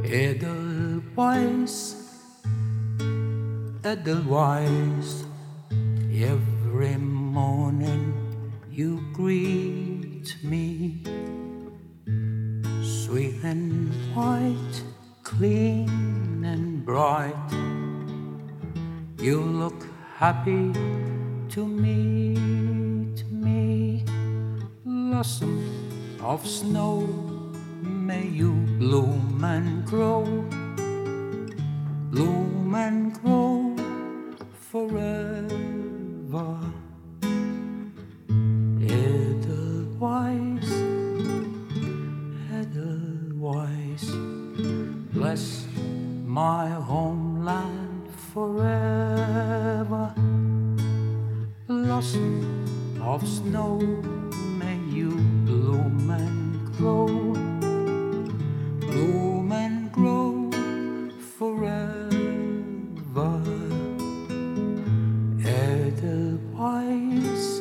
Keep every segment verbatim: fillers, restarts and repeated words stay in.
Edelweiss, Edelweiss, every morning you greet me, sweet and white, clean and bright. You look happy to me, to me. Blossom of snow, may you bloom and grow, bloom and grow forever. Edelweiss, Edelweiss, bless my homeland forever. Blossom of snow, may you bloom and grow, bloom and grow forever. Edelweiss,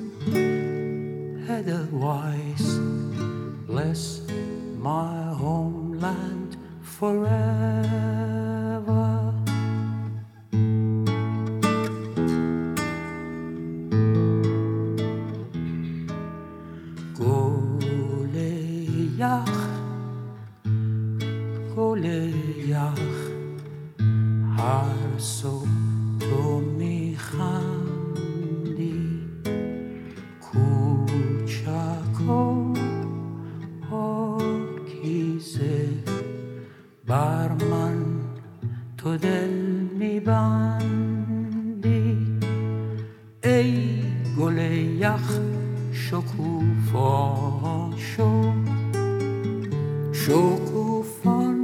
Edelweiss, bless my homeland forever. Goleyach, Goleyach, har so to mikhandi, kuchako pokize, bar man to del mibandi. Ey Goleyach, شکوفان شو، شکوفان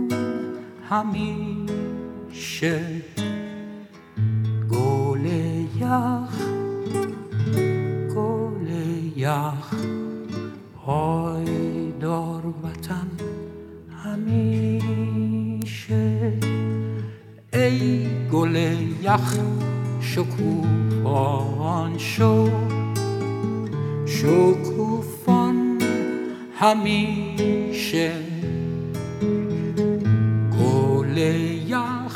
همیشه. گل یخ، گل یخ، پایدار وطن همیشه. ای گل یخ، شکوفان شو، شکوفان همیشه. گل یخ،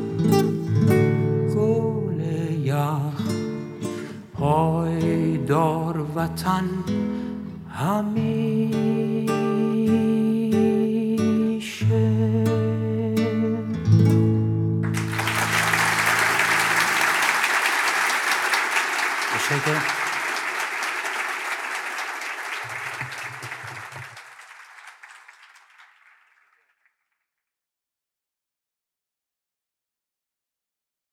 گل یخ، پایدار وطن همیشه. تشکر.